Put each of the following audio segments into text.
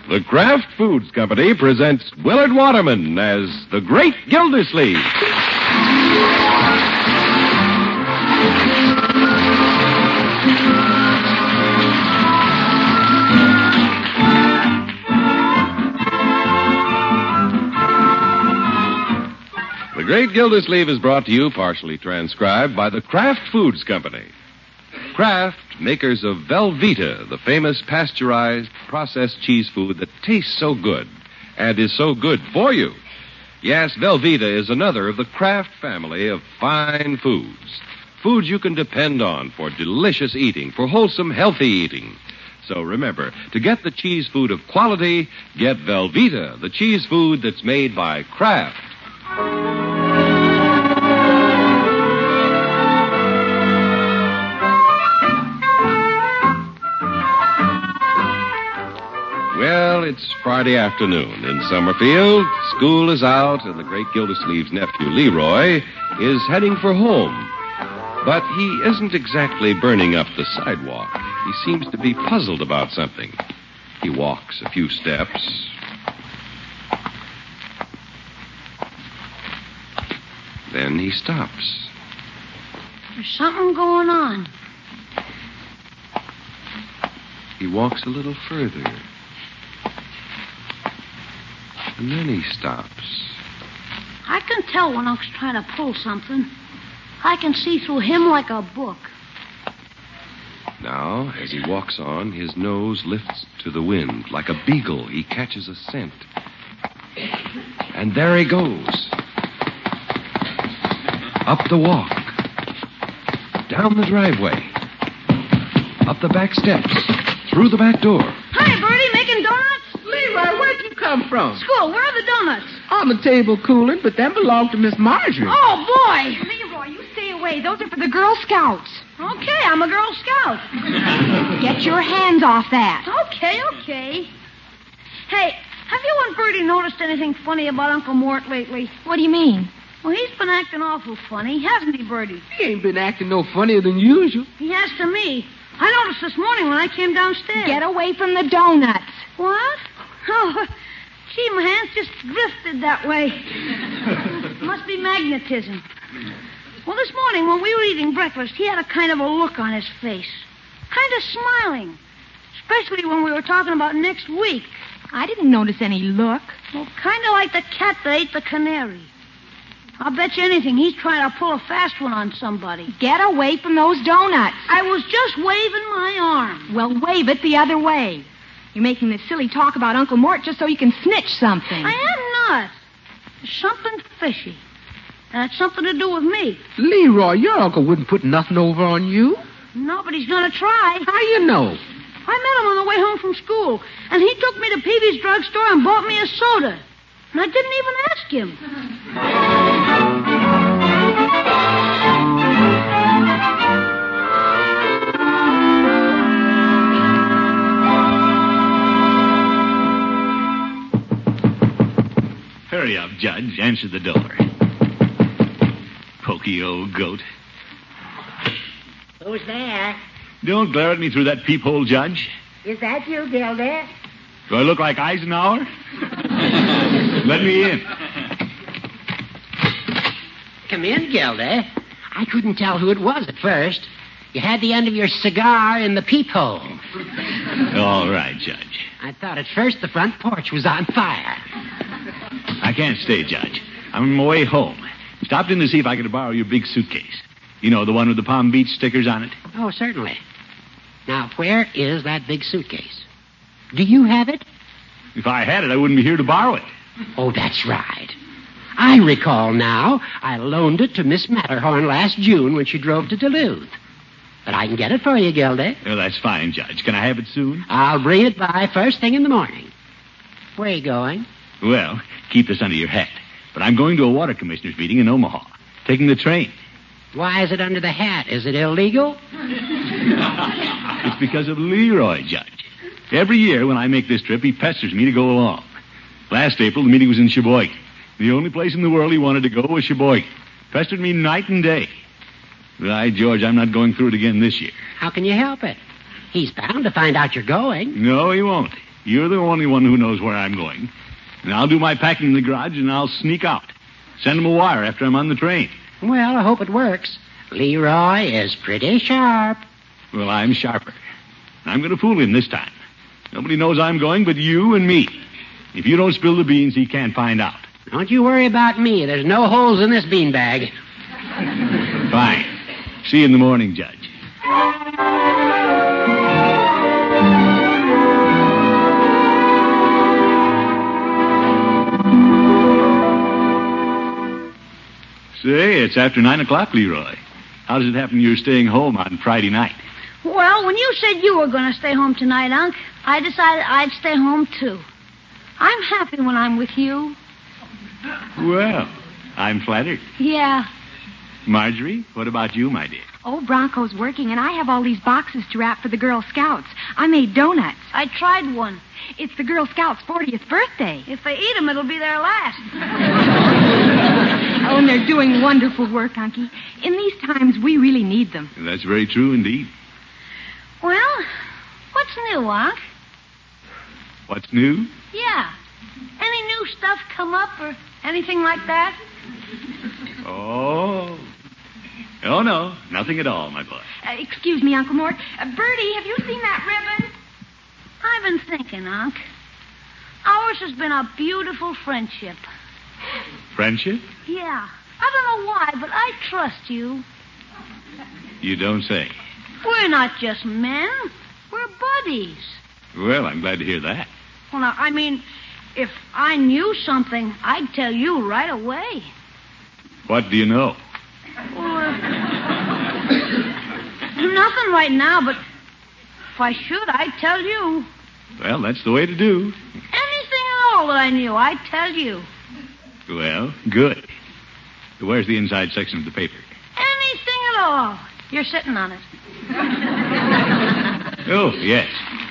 The Kraft Foods Company presents Willard Waterman as the Great Gildersleeve. The Great Gildersleeve is brought to you, partially transcribed, by the Kraft Foods Company. Kraft, makers of Velveeta, the famous pasteurized, processed cheese food that tastes so good and is so good for you. Yes, Velveeta is another of the Kraft family of fine foods. Foods you can depend on for delicious eating, for wholesome, healthy eating. So remember, to get the cheese food of quality, get Velveeta, the cheese food that's made by Kraft. Well, it's Friday afternoon in Summerfield. School is out, and the Great Gildersleeve's nephew, Leroy, is heading for home. But he isn't exactly burning up the sidewalk. He seems to be puzzled about something. He walks a few steps. Then he stops. There's something going on. He walks a little further. And then he stops. I can tell when Unc's trying to pull something. I can see through him like a book. Now, as he walks on, his nose lifts to the wind. Like a beagle, he catches a scent. And there he goes. Up the walk. Down the driveway. Up the back steps. Through the back door. Hi, Bertie, making donuts? Leroy, where'd you come from? School, where are the donuts? On the table cooling, but them belong to Miss Marjorie. Oh, boy. Leroy, you stay away. Those are for the Girl Scouts. Okay, I'm a Girl Scout. Get your hands off that. Okay. Hey, have you and Bertie noticed anything funny about Uncle Mort lately? What do you mean? Well, he's been acting awful funny, hasn't he, Bertie? He ain't been acting no funnier than usual. He has to me. I noticed this morning when I came downstairs. Get away from the donuts. What? Oh, gee, my hands just drifted that way. Must be magnetism. Well, this morning when we were eating breakfast, he had a kind of a look on his face. Kind of smiling. Especially when we were talking about next week. I didn't notice any look. Well, kind of like the cat that ate the canary. I'll bet you anything he's trying to pull a fast one on somebody. Get away from those donuts. I was just waving my arm. Well, wave it the other way. You're making this silly talk about Uncle Mort just so you can snitch something. I am not. There's something fishy. And it's something to do with me. Leroy, your uncle wouldn't put nothing over on you. No, but he's going to try. How you know? I met him on the way home from school, and he took me to Peavy's drugstore and bought me a soda. And I didn't even ask him. Hurry up, Judge. Answer the door. Pokey old goat. Who's there? Don't glare at me through that peephole, Judge. Is that you, Gilda? Do I look like Eisenhower? Let me in. Come in, Gilda. I couldn't tell who it was at first. You had the end of your cigar in the peephole. All right, Judge. I thought at first the front porch was on fire. I can't stay, Judge. I'm on my way home. Stopped in to see if I could borrow your big suitcase. You know, the one with the Palm Beach stickers on it? Oh, certainly. Now, where is that big suitcase? Do you have it? If I had it, I wouldn't be here to borrow it. Oh, that's right. I recall now. I loaned it to Miss Matterhorn last June when she drove to Duluth. But I can get it for you, Gilda. Well, that's fine, Judge. Can I have it soon? I'll bring it by first thing in the morning. Where are you going? Well, keep this under your hat. But I'm going to a water commissioners' meeting in Omaha. Taking the train. Why is it under the hat? Is it illegal? It's because of Leroy, Judge. Every year when I make this trip, he pesters me to go along. Last April, the meeting was in Sheboygan. The only place in the world he wanted to go was Sheboygan. Pestered me night and day. Why, George, I'm not going through it again this year. How can you help it? He's bound to find out you're going. No, he won't. You're the only one who knows where I'm going. And I'll do my packing in the garage, and I'll sneak out. Send him a wire after I'm on the train. Well, I hope it works. Leroy is pretty sharp. Well, I'm sharper. I'm going to fool him this time. Nobody knows I'm going but you and me. If you don't spill the beans, he can't find out. Don't you worry about me. There's no holes in this beanbag. Fine. See you in the morning, Judge. Say, it's after 9 o'clock, Leroy. How does it happen you're staying home on Friday night? Well, when you said you were going to stay home tonight, Unc, I decided I'd stay home, too. I'm happy when I'm with you. Well, I'm flattered. Yeah. Marjorie, what about you, my dear? Oh, Bronco's working, and I have all these boxes to wrap for the Girl Scouts. I made donuts. I tried one. It's the Girl Scouts' 40th birthday. If they eat them, it'll be their last. Oh, and they're doing wonderful work, Unky. In these times, we really need them. That's very true indeed. Well, what's new, Unc? What's new? Yeah. Any new stuff come up or anything like that? Oh. Oh, no. Nothing at all, my boy. Excuse me, Uncle Mort. Bertie, have you seen that ribbon? I've been thinking, Unc. Ours has been a beautiful friendship. Friendship? Yeah. I don't know why, but I trust you. You don't say. We're not just men. We're buddies. Well, I'm glad to hear that. Well, now, I mean, if I knew something, I'd tell you right away. What do you know? Well, nothing right now, but if I should, I'd tell you. Well, that's the way to do. Anything at all that I knew, I'd tell you. Well, good. Where's the inside section of the paper? Anything at all. You're sitting on it. Oh, yes.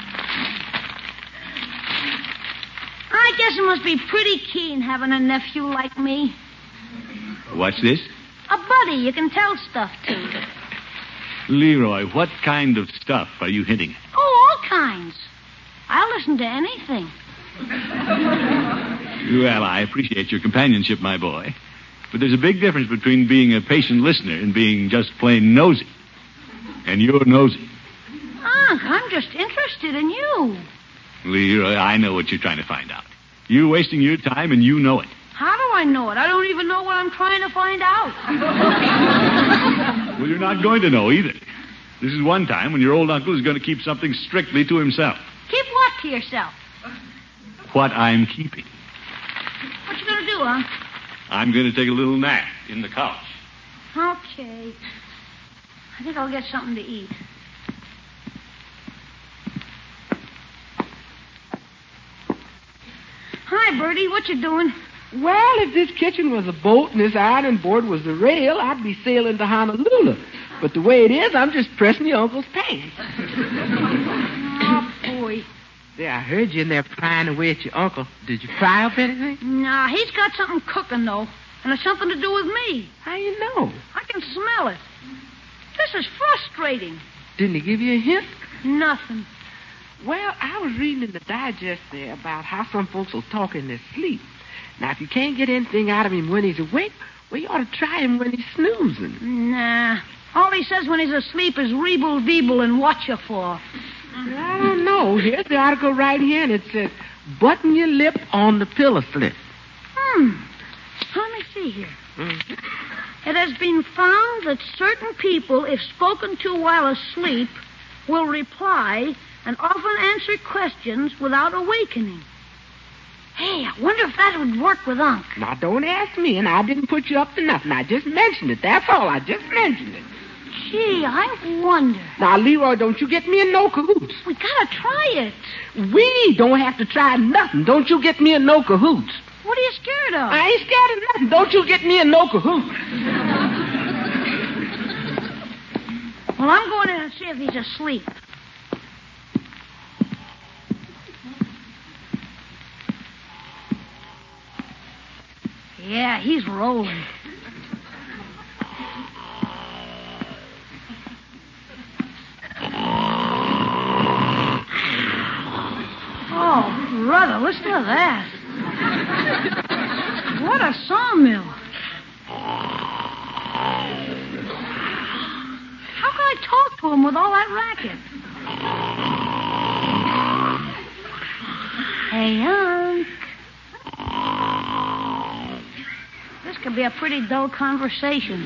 I guess it must be pretty keen having a nephew like me. What's this? A buddy you can tell stuff to. Leroy, what kind of stuff are you hinting at? Oh, all kinds. I'll listen to anything. Well, I appreciate your companionship, my boy. But there's a big difference between being a patient listener and being just plain nosy. And you're nosy. Unc, I'm just interested in you. Leroy, I know what you're trying to find out. You're wasting your time, and you know it. How do I know it? I don't even know what I'm trying to find out. Well, you're not going to know either. This is one time when your old uncle is going to keep something strictly to himself. Keep what to yourself? What I'm keeping. What you gonna do, Unc? I'm going to take a little nap in the couch. Okay. I think I'll get something to eat. Hi, Bertie. What you doing? Well, if this kitchen was a boat and this ironing board was the rail, I'd be sailing to Honolulu. But the way it is, I'm just pressing your uncle's pants. Oh, boy. There, I heard you in there prying away at your uncle. Did you fry up anything? Nah, he's got something cooking, though. And it's something to do with me. How you know? I can smell it. This is frustrating. Didn't he give you a hint? Nothing. Well, I was reading in the digest there about how some folks will talk in their sleep. Now, if you can't get anything out of him when he's awake, well, you ought to try him when he's snoozing. Nah. All he says when he's asleep is reeble-deeble and what you for. I don't know. Here's the article right here, and it says, button your lip on the pillow slip. Let me see here. It has been found that certain people, if spoken to while asleep, will reply and often answer questions without awakening. Hey, I wonder if that would work with Unc. Now, don't ask me, and I didn't put you up to nothing. I just mentioned it. That's all. I just mentioned it. Gee, I wonder. Now, Leroy, don't you get me in no cahoots. We gotta try it. We don't have to try nothing. Don't you get me in no cahoots. What are you scared of? I ain't scared of nothing. Don't you get me in no cahoots. Well, I'm going in and see if he's asleep. Yeah, he's rolling. Oh, brother, listen to that. What a sawmill. How can I talk to him with all that racket? Hey, Unc. This could be a pretty dull conversation.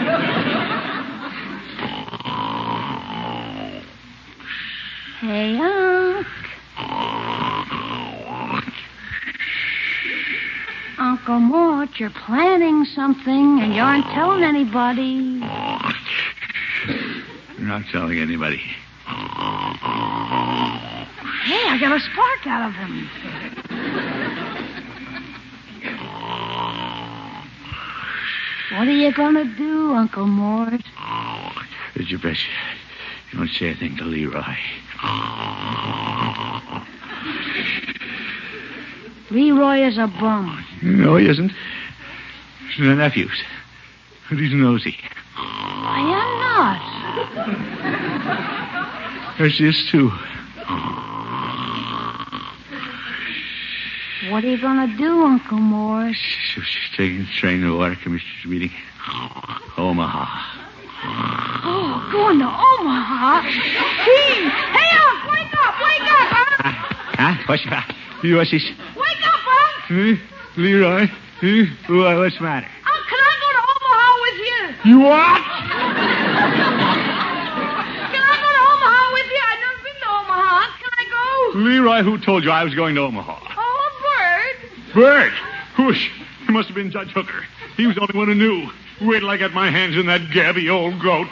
Hey, Unc. Uncle Mort, you're planning something and you aren't telling anybody. You're not telling anybody. Hey, I got a spark out of him. What are you going to do, Uncle Mort? Did you bet you don't say a thing to Leroy. Leroy is a bum. No, he isn't. He's my nephew's. But he's nosy. I am not. There's this, too. What are you going to do, Uncle Mort? She's taking the train to the water commissioner's meeting. Omaha. Oh, going to Omaha? Gee! Hey, Unc, wake up, Unc! What's this? Wake up, Unc! Leroy? What's the matter? Unc, can I go to Omaha with you? You what? Can I go to Omaha with you? I've never been to Omaha. Unc, can I go? Leroy, who told you I was going to Omaha? Oh, Bert. Bert! Whoosh! It must have been Judge Hooker. He was the only one who knew. Wait till I get my hands in that gabby old goat.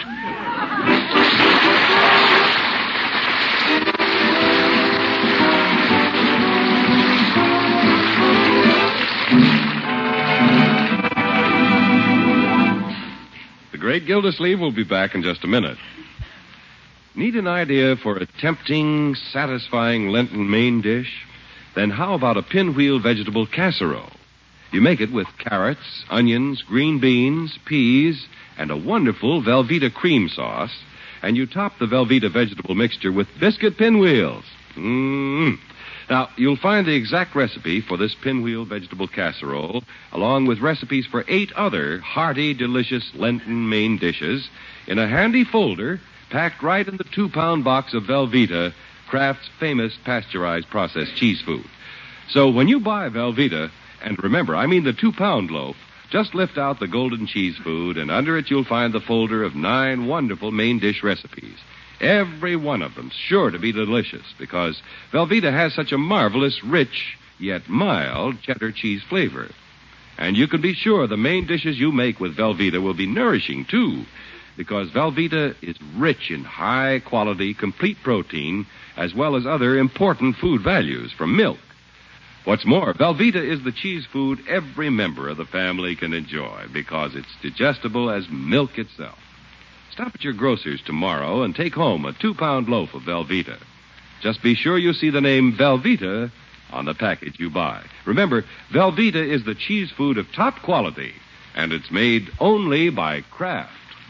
The Great Gildersleeve will be back in just a minute. Need an idea for a tempting, satisfying Lenten main dish? Then how about a pinwheel vegetable casserole? You make it with carrots, onions, green beans, peas, and a wonderful Velveeta cream sauce, and you top the Velveeta vegetable mixture with biscuit pinwheels. Now, you'll find the exact recipe for this pinwheel vegetable casserole, along with recipes for 8 other hearty, delicious Lenten main dishes, in a handy folder packed right in the 2-pound box of Velveeta, Kraft's famous pasteurized processed cheese food. So when you buy Velveeta, and remember, I mean the 2-pound loaf, just lift out the golden cheese food, and under it you'll find the folder of 9 wonderful main dish recipes. Every one of them sure to be delicious because Velveeta has such a marvelous, rich, yet mild cheddar cheese flavor. And you can be sure the main dishes you make with Velveeta will be nourishing, too, because Velveeta is rich in high-quality, complete protein, as well as other important food values from milk. What's more, Velveeta is the cheese food every member of the family can enjoy because it's digestible as milk itself. Stop at your grocer's tomorrow and take home a 2-pound loaf of Velveeta. Just be sure you see the name Velveeta on the package you buy. Remember, Velveeta is the cheese food of top quality, and it's made only by Kraft.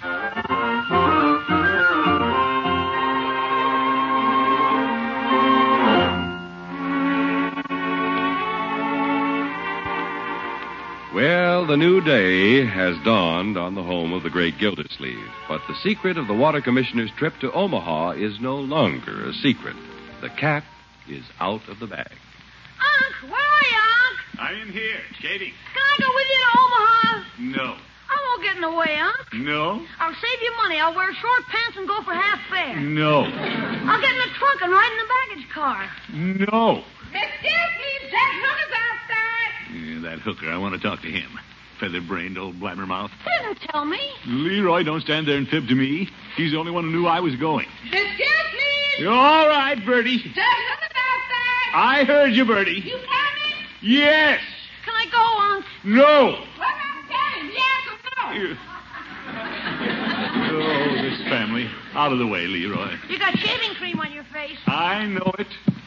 Well, the new day has dawned on the home of the Great Gildersleeve, but the secret of the Water Commissioner's trip to Omaha is no longer a secret. The cat is out of the bag. Unc, where are you, Unc? I'm in here, shaving. Can I go with you to Omaha? No. I won't get in the way, Unc. No? I'll save you money. I'll wear short pants and go for half fare. No. I'll get in the trunk and ride in the baggage car. No. Excuse me, Judge Hooker's outside. Yeah, that hooker, I want to talk to him. Feather-brained old blabbermouth. Didn't tell me. Leroy, don't stand there and fib to me. He's the only one who knew I was going. Excuse me. All right, Bertie. Judge Hooker's outside. I heard you, Bertie. You coming? Yes. Can I go, Unc? No. What I'm telling, yes or no? Oh, this family. Out of the way, Leroy. You got shaving cream on your face. I know it.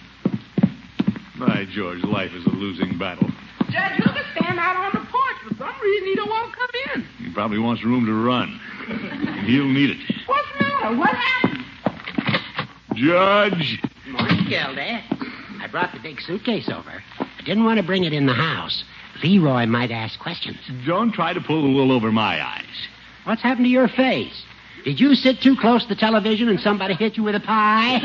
By George, life is a losing battle. Judge Hooker stand out on the porch. For some reason, he don't want to come in. He probably wants room to run. And he'll need it. What's the matter? What happened? Judge. Morning, Gildy. I brought the big suitcase over. I didn't want to bring it in the house. Leroy might ask questions. Don't try to pull the wool over my eyes. What's happened to your face? Did you sit too close to the television and somebody hit you with a pie?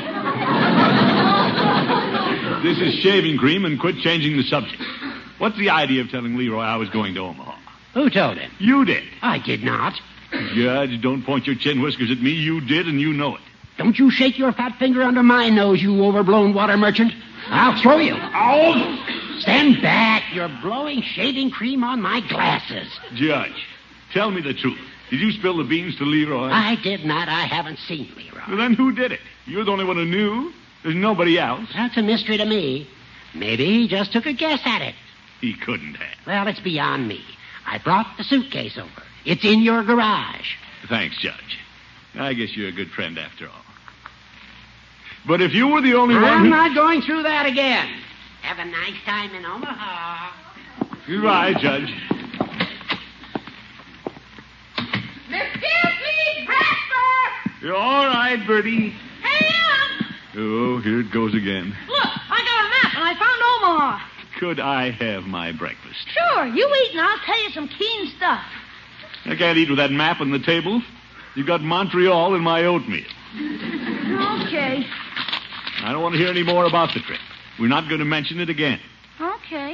This is shaving cream, and quit changing the subject. What's the idea of telling Leroy I was going to Omaha? Who told him? You did. I did not. Judge, don't point your chin whiskers at me. You did, and you know it. Don't you shake your fat finger under my nose, you overblown water merchant. I'll throw you. Oh! Stand back. You're blowing shaving cream on my glasses. Judge, tell me the truth. Did you spill the beans to Leroy? I did not. I haven't seen Leroy. Well, then who did it? You're the only one who knew. There's nobody else. That's a mystery to me. Maybe he just took a guess at it. He couldn't have. Well, it's beyond me. I brought the suitcase over. It's in your garage. Thanks, Judge. I guess you're a good friend after all. But if you were the only one I'm who... not going through that again. Have a nice time in Omaha. You're right, Judge. Excuse me, breakfast! You're all right, Bertie. Hey, Oh, here it goes again. look, I got a map and I found Omaha. Could I have my breakfast? Sure, you eat and I'll tell you some keen stuff. I can't eat with that map on the table. You've got Montreal in my oatmeal. Okay. I don't want to hear any more about the trip. We're not going to mention it again. Okay.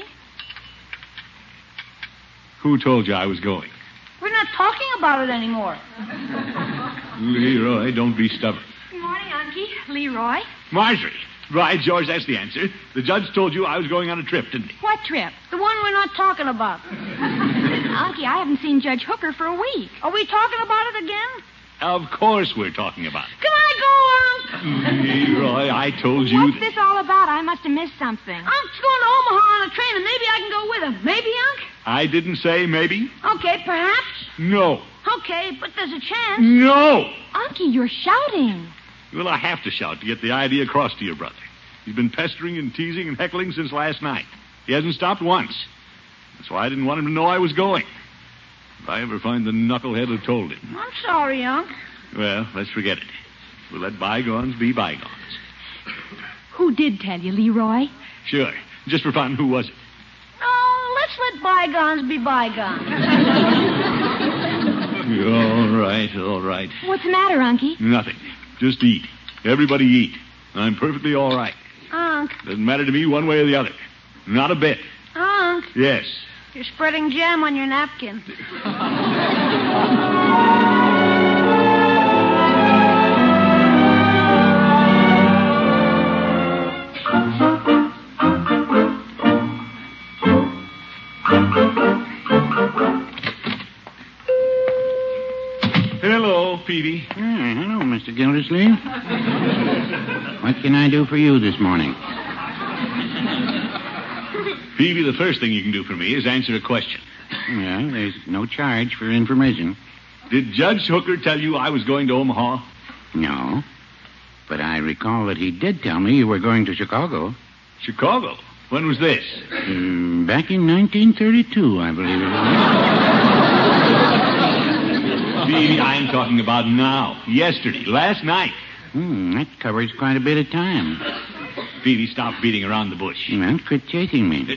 Who told you I was going? We're not talking about it anymore. Leroy, don't be stubborn. Good morning, Unky. Leroy. Marjorie. Right, George, that's the answer. The judge told you I was going on a trip, didn't he? What trip? The one we're not talking about. Unky, I haven't seen Judge Hooker for a week. Are we talking about it again? Of course we're talking about it. Can I go, Unc? Leroy, I told you... What's this all about? I must have missed something. Unc's going to Omaha on a train, and maybe I can go with him. Maybe, Unc? I didn't say maybe. Okay, perhaps. No. Okay, but there's a chance. No! Unky, you're shouting. Well, I have to shout to get the idea across to your brother. He's been pestering and teasing and heckling since last night. He hasn't stopped once. That's why I didn't want him to know I was going. If I ever find the knucklehead who told him. I'm sorry, Unc. Well, let's forget it. We'll let bygones be bygones. Who did tell you, Leroy? Sure. Just for fun, who was it? No, let's let bygones be bygones. All right, all right. What's the matter, Unky? Nothing. Just eat. Everybody eat. I'm perfectly all right. Unc. Doesn't matter to me one way or the other. Not a bit. Unc, Yes. you're spreading jam on your napkin. Hello, Petey. Hello, Mr. Gildersleeve. What can I do for you this morning? Peavy, the first thing you can do for me is answer a question. Well, there's no charge for information. Did Judge Hooker tell you I was going to Omaha? No. But I recall that he did tell me you were going to Chicago. Chicago? When was this? Back in 1932, I believe it was. Peavy, I'm talking about now. Yesterday. Last night. That covers quite a bit of time. Peavy, stop beating around the bush. Well, quit chasing me.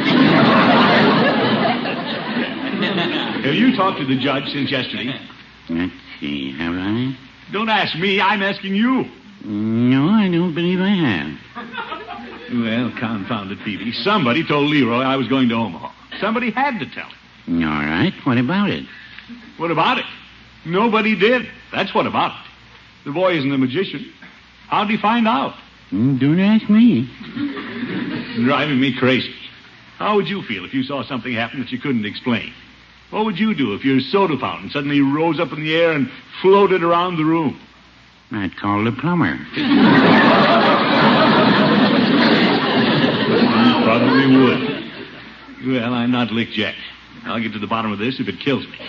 Have you talked to the judge since yesterday? Let's see, have I? Don't ask me. I'm asking you. No, I don't believe I have. Well, confound it, Peavy. Somebody told Leroy I was going to Omaha. Somebody had to tell him. All right, what about it? What about it? Nobody did. That's what about it. The boy isn't a magician. How'd he find out? Don't ask me. Driving me crazy. How would you feel if you saw something happen that you couldn't explain? What would you do if your soda fountain suddenly rose up in the air and floated around the room? I'd call the plumber. You probably would. Well, I'm not licked yet. I'll get to the bottom of this if it kills me.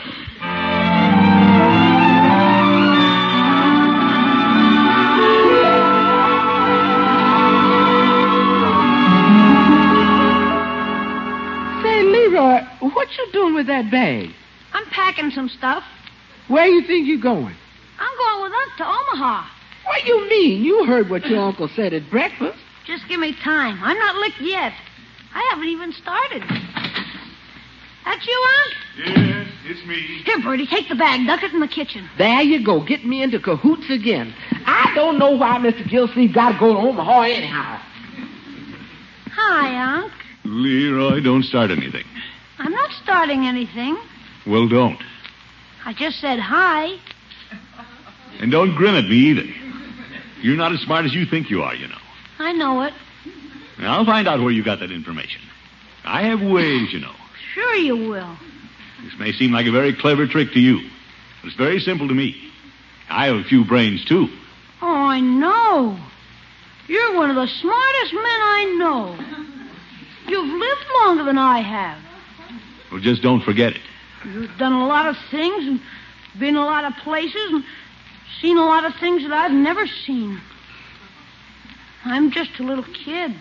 Say, Leroy, what you doing with that bag? I'm packing some stuff. Where you think you going? I'm going with Unc to Omaha. What you mean? You heard what your uncle said at breakfast. Just give me time. I'm not licked yet. I haven't even started. That you, Unc? Yes, it's me. Here, Bertie, take the bag. Duck it in the kitchen. There you go, getting me into cahoots again. I don't know why Mr. Gilsleeve got to go to Omaha anyhow. Hi, Unc. Leroy, don't start anything. I'm not starting anything. Well, don't. I just said hi. And don't grin at me either. You're not as smart as you think you are, you know. I know it. Now, I'll find out where you got that information. I have ways, you know. Sure you will. This may seem like a very clever trick to you, but it's very simple to me. I have a few brains, too. Oh, I know. You're one of the smartest men I know. You've lived longer than I have. Well, just don't forget it. You've done a lot of things and been a lot of places and seen a lot of things that I've never seen. I'm just a little kid.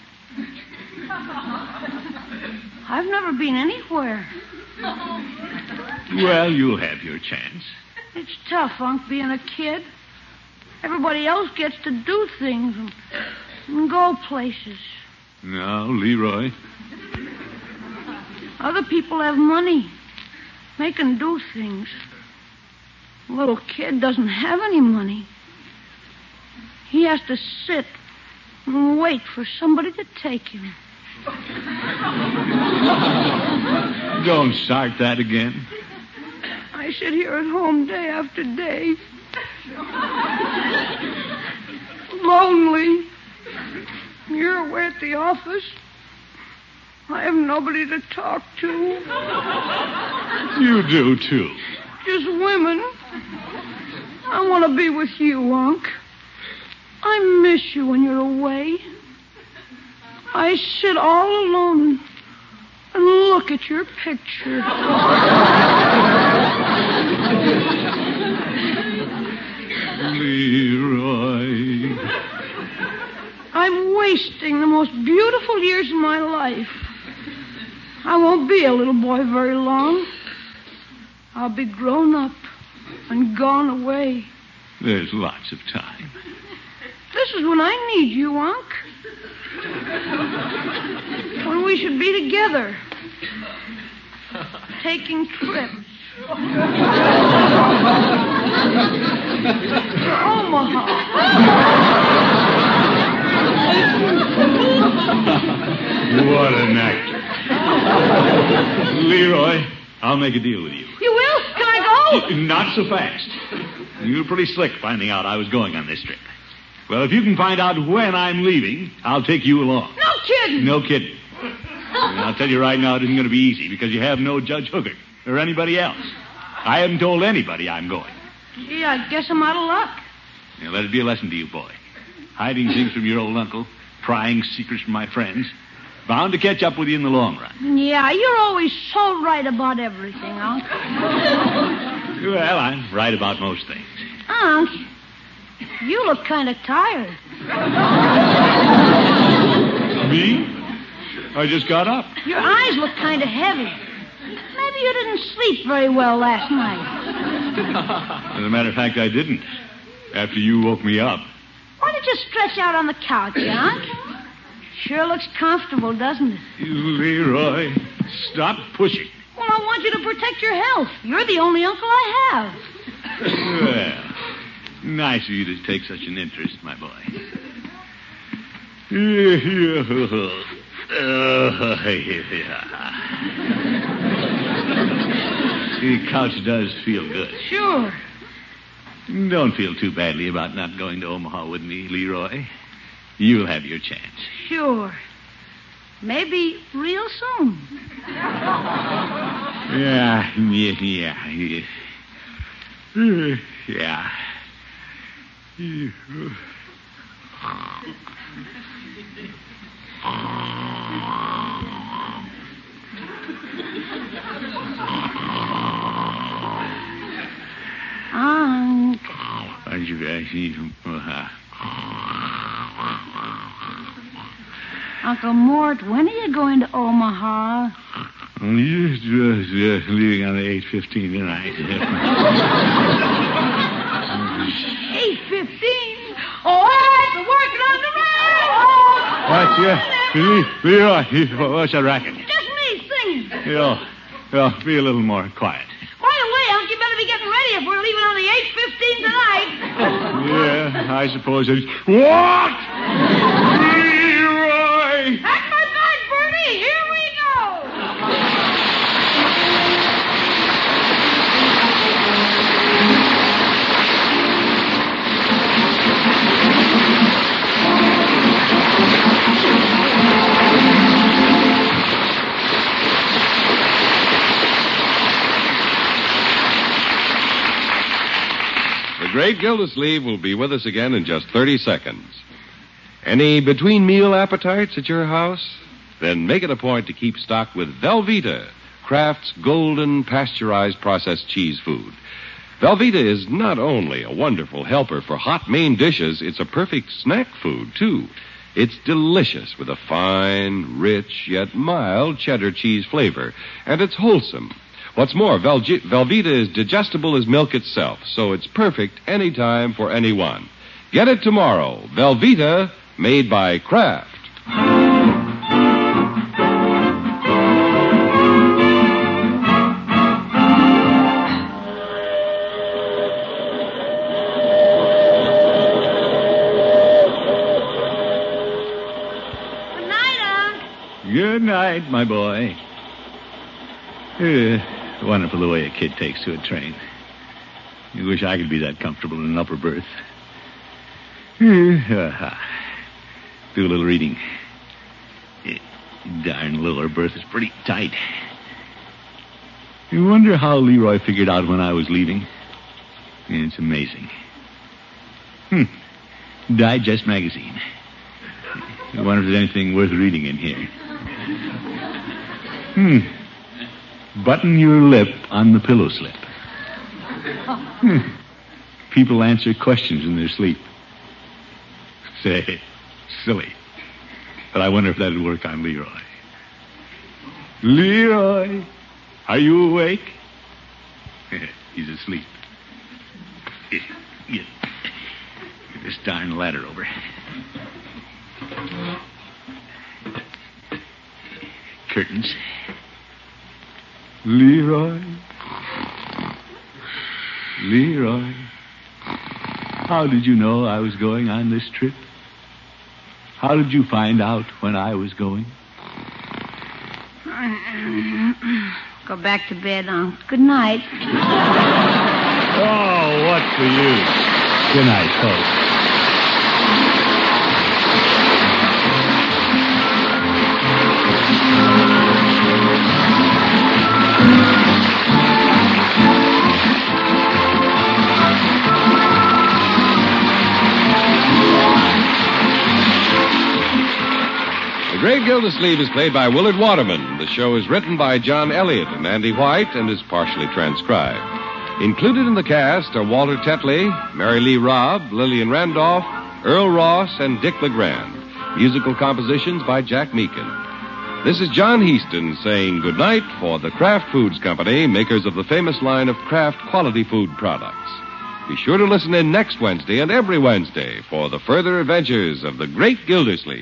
I've never been anywhere. Well, you'll have your chance. It's tough, Unc, being a kid. Everybody else gets to do things and go places. Now, Leroy. Other people have money. They can do things. A little kid doesn't have any money. He has to sit and wait for somebody to take him. Don't start that again. I sit here at home day after day. Lonely. You're away at the office. I have nobody to talk to. You do, too. Just women. I want to be with you, Unc. I miss you when you're away. I sit all alone and look at your picture. Leroy. I'm wasting the most beautiful years of my life. I won't be a little boy very long. I'll be grown up and gone away. There's lots of time. This is when I need you, Unc. When we should be together. Taking trips. To Omaha. What an actor. Leroy, I'll make a deal with you. You will? Can I go? Not so fast. You were pretty slick finding out I was going on this trip. Well, if you can find out when I'm leaving, I'll take you along. No kidding. No kidding. And I'll tell you right now, it isn't going to be easy because you have no Judge Hooker or anybody else. I haven't told anybody I'm going. Gee, I guess I'm out of luck. Now, let it be a lesson to you, boy. Hiding things from your old uncle, prying secrets from my friends, bound to catch up with you in the long run. Yeah, you're always so right about everything, Unc. Well, I'm right about most things. Unc, you look kind of tired. Me? I just got up. Your eyes look kind of heavy. Maybe you didn't sleep very well last night. As a matter of fact, I didn't. After you woke me up. Why don't you stretch out on the couch, Unc? Sure looks comfortable, doesn't it? Leroy, stop pushing. Well, I want you to protect your health. You're the only uncle I have. Well, nice of you to take such an interest, my boy. The couch does feel good. Sure. Don't feel too badly about not going to Omaha with me, Leroy. You'll have your chance. Sure. Maybe real soon. Yeah. Unc. Uncle Mort, when are you going to Omaha? Just leaving on the 8:15 tonight. 8:15? All right, we're working on the road. Leroy, what's the racket? Just me singing. Be a little more quiet. By the way, Unc, you better be getting ready if we're leaving on the 8:15 tonight. Yeah, I suppose it's... What? Leroy! At midnight, Bertie, here we go. The great Gildersleeve will be with us again in just 30 seconds. Any between-meal appetites at your house? Then make it a point to keep stocked with Velveeta, Kraft's golden pasteurized processed cheese food. Velveeta is not only a wonderful helper for hot main dishes, it's a perfect snack food, too. It's delicious with a fine, rich, yet mild cheddar cheese flavor, and it's wholesome. What's more, Velveeta is digestible as milk itself, so it's perfect any time for anyone. Get it tomorrow. Velveeta, made by Kraft. Good night, Unc. Good night, my boy. Wonderful the way a kid takes to a train. You wish I could be that comfortable in an upper berth. Do a little reading. Darn lower berth is pretty tight. You wonder how Leroy figured out when I was leaving. It's amazing. Digest magazine. I wonder if there's anything worth reading in here. Button your lip on the pillow slip. People answer questions in their sleep. Say, silly. But I wonder if that'd work on Leroy. Leroy, are you awake? He's asleep. Get this darn ladder over. Curtains. Leroy. Leroy. How did you know I was going on this trip? How did you find out when I was going? Go back to bed, Unc. Good night. Oh, what's the use? Good night, folks. The Great Gildersleeve is played by Willard Waterman. The show is written by John Elliott and Andy White and is partially transcribed. Included in the cast are Walter Tetley, Mary Lee Robb, Lillian Randolph, Earl Ross, and Dick LeGrand. Musical compositions by Jack Meakin. This is John Heaston saying goodnight for the Kraft Foods Company, makers of the famous line of Kraft quality food products. Be sure to listen in next Wednesday and every Wednesday for the further adventures of the Great Gildersleeve.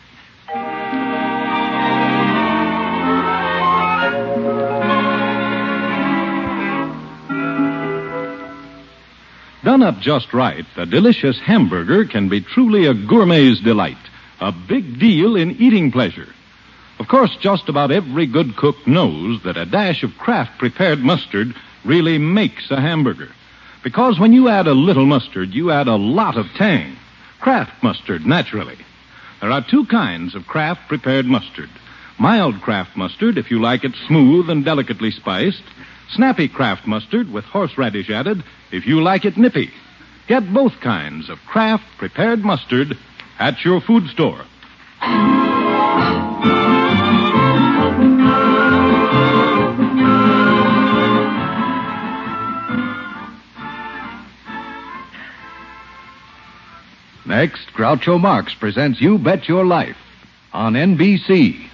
Done up just right, a delicious hamburger can be truly a gourmet's delight, a big deal in eating pleasure. Of course, just about every good cook knows that a dash of Kraft prepared mustard really makes a hamburger. Because when you add a little mustard, you add a lot of tang. Kraft mustard, naturally. There are two kinds of Kraft prepared mustard. Mild Kraft mustard, if you like it smooth and delicately spiced. Snappy Kraft mustard with horseradish added, if you like it nippy. Get both kinds of Kraft prepared mustard at your food store. Next, Groucho Marx presents You Bet Your Life on NBC.